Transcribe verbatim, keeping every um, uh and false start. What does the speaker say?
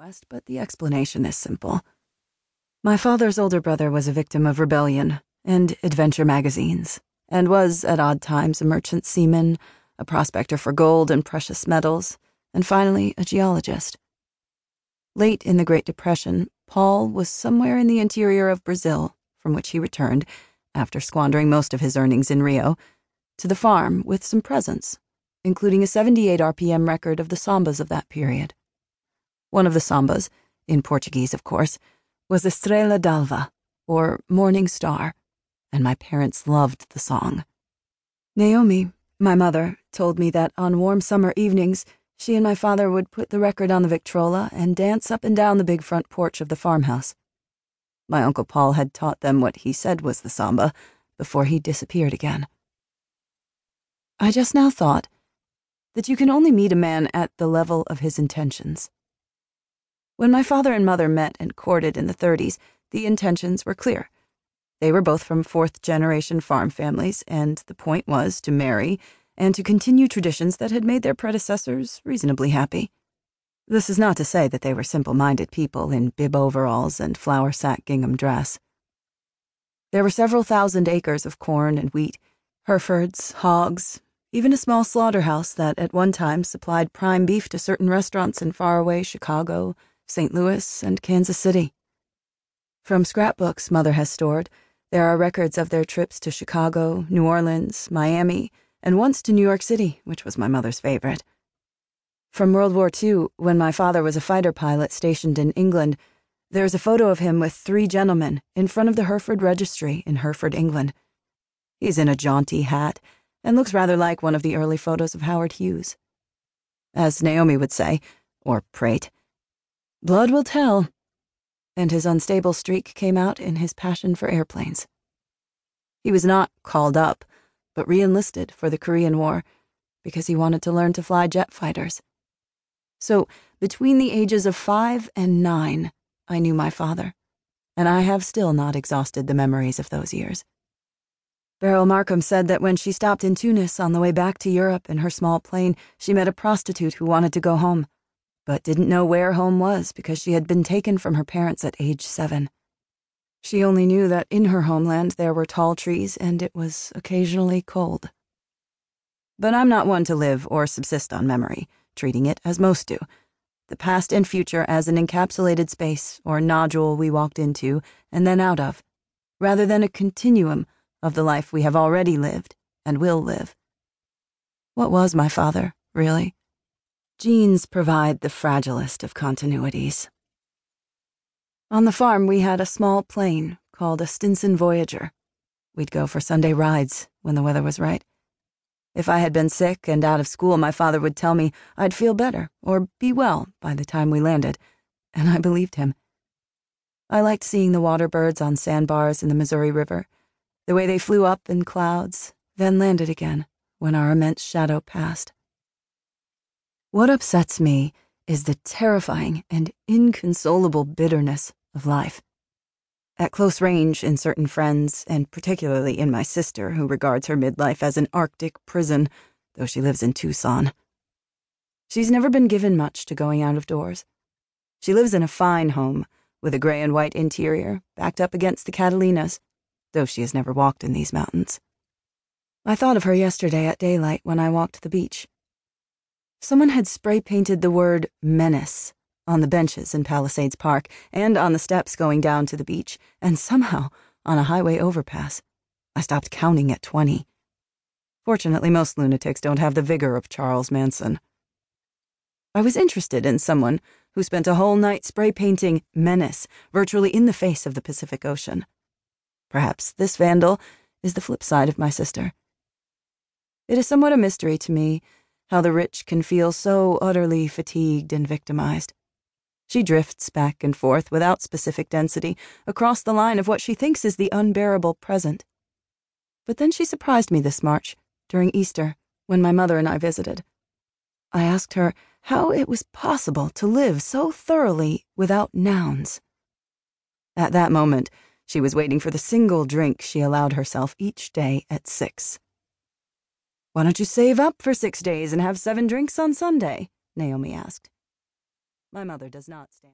request, but the explanation is simple. My father's older brother was a victim of rebellion and adventure magazines, and was, at odd times, a merchant seaman, a prospector for gold and precious metals, and finally a geologist. Late in the Great Depression, Paul was somewhere in the interior of Brazil, from which he returned, after squandering most of his earnings in Rio, to the farm with some presents, including a seventy-eight R P M record of the sambas of that period. One of the sambas, in Portuguese of course, was Estrela d'Alva, or Morning Star, and my parents loved the song. Naomi, my mother, told me that on warm summer evenings, she and my father would put the record on the Victrola and dance up and down the big front porch of the farmhouse. My Uncle Paul had taught them what he said was the samba before he disappeared again. I just now thought that you can only meet a man at the level of his intentions. When my father and mother met and courted in the thirties, the intentions were clear. They were both from fourth-generation farm families, and the point was to marry and to continue traditions that had made their predecessors reasonably happy. This is not to say that they were simple-minded people in bib overalls and flour-sack gingham dress. There were several thousand acres of corn and wheat, Herefords, hogs, even a small slaughterhouse that at one time supplied prime beef to certain restaurants in faraway Chicago, Saint Louis, and Kansas City. From scrapbooks Mother has stored, there are records of their trips to Chicago, New Orleans, Miami, and once to New York City, which was my mother's favorite. From World War Two, when my father was a fighter pilot stationed in England, there's a photo of him with three gentlemen in front of the Hereford Registry in Hereford, England. He's in a jaunty hat and looks rather like one of the early photos of Howard Hughes. As Naomi would say, or prate, blood will tell, and his unstable streak came out in his passion for airplanes. He was not called up, but re-enlisted for the Korean War because he wanted to learn to fly jet fighters. So, between the ages of five and nine, I knew my father, and I have still not exhausted the memories of those years. Beryl Markham said that when she stopped in Tunis on the way back to Europe in her small plane, she met a prostitute who wanted to go home, but didn't know where home was because she had been taken from her parents at age seven. She only knew that in her homeland there were tall trees and it was occasionally cold. But I'm not one to live or subsist on memory, treating it as most do, the past and future as an encapsulated space or nodule we walked into and then out of, rather than a continuum of the life we have already lived and will live. What was my father, really? Genes provide the fragilest of continuities. On the farm, we had a small plane called a Stinson Voyager. We'd go for Sunday rides when the weather was right. If I had been sick and out of school, my father would tell me I'd feel better or be well by the time we landed, and I believed him. I liked seeing the water birds on sandbars in the Missouri River, the way they flew up in clouds, then landed again when our immense shadow passed. What upsets me is the terrifying and inconsolable bitterness of life. At close range in certain friends, and particularly in my sister, who regards her midlife as an Arctic prison, though she lives in Tucson. She's never been given much to going out of doors. She lives in a fine home, with a gray and white interior, backed up against the Catalinas, though she has never walked in these mountains. I thought of her yesterday at daylight when I walked the beach. Someone had spray-painted the word menace on the benches in Palisades Park and on the steps going down to the beach, and somehow on a highway overpass. I stopped counting at twenty. Fortunately, most lunatics don't have the vigor of Charles Manson. I was interested in someone who spent a whole night spray-painting menace virtually in the face of the Pacific Ocean. Perhaps this vandal is the flip side of my sister. It is somewhat a mystery to me how the rich can feel so utterly fatigued and victimized. She drifts back and forth without specific density across the line of what she thinks is the unbearable present. But then she surprised me this March, during Easter, when my mother and I visited. I asked her how it was possible to live so thoroughly without nouns. At that moment, she was waiting for the single drink she allowed herself each day at six. "Why don't you save up for six days and have seven drinks on Sunday?" Naomi asked. My mother does not stand.